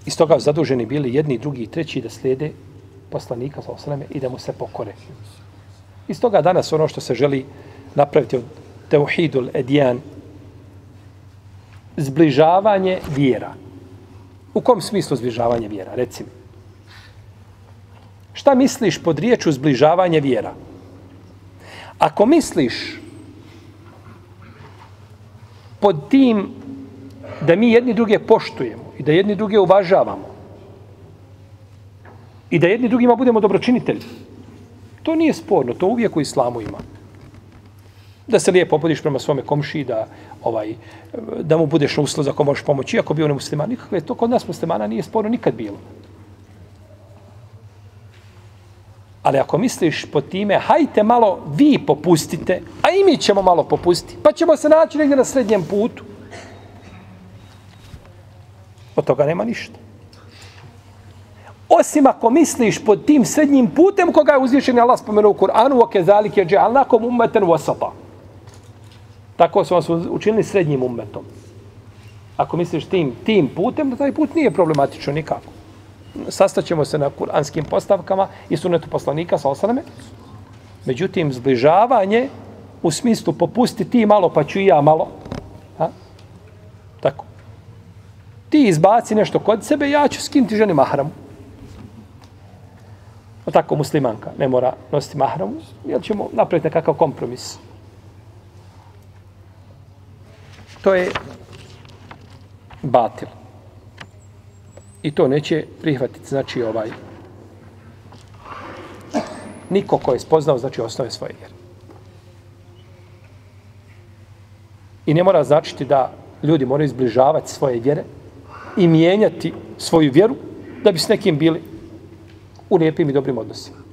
Iz toga zaduženi bili jedni, drugi i treći da slijede poslanika sallallahu i da mu se pokore. Iz toga danas ono što se želi napraviti od tauhidul edjan, zbližavanje vjera. U kom smislu zbližavanje vjera? Reci mi. Šta misliš pod riječu zbližavanje vjera? Ako misliš pod tim da mi jedni druge poštujemo i da jedni druge uvažavamo i da jedni drugima budemo dobročinitelji, to nije sporno, to uvijek u islamu ima. Da se lijepo opodiš prema svome komšiji, da mu budeš na usluzi ako možeš pomoći, iako bio nemusliman. Nikakve, to kod nas muslimana nije sporno nikad bilo. Ali ako misliš po time, hajte malo vi popustite, a i mi ćemo malo popustiti, pa ćemo se naći negdje na srednjem putu. Od toga nema ništa. Osim ako misliš pod tim srednjim putem koga je uzvišeni Allah spomenuo u Kur'anu, وَكَذَلِكَ جَعَلْنَاكُمْ أُمَّةً وَسَطًا. Tako su vas učinili srednjim ummetom. Ako misliš tim putem, da taj put nije problematično nikako. Sastaćemo se na kuranskim postavkama i sunnetu poslanika sallallahu alejhi ve selleme. Međutim, zbližavanje u smislu popusti ti malo pa ću i ja malo. Tako. Ti izbaci nešto kod sebe, ja ću skinuti ženi mahramu. Tako muslimanka ne mora nositi mahramu, jer ćemo napraviti nekakav kompromis. To je batil. I to neće prihvatiti, znači niko ko je spoznao, znači osnove svoje vjere. I ne mora značiti da ljudi moraju izbližavati svoje vjere i mijenjati svoju vjeru da bi s nekim bili u lijepim i dobrim odnosima.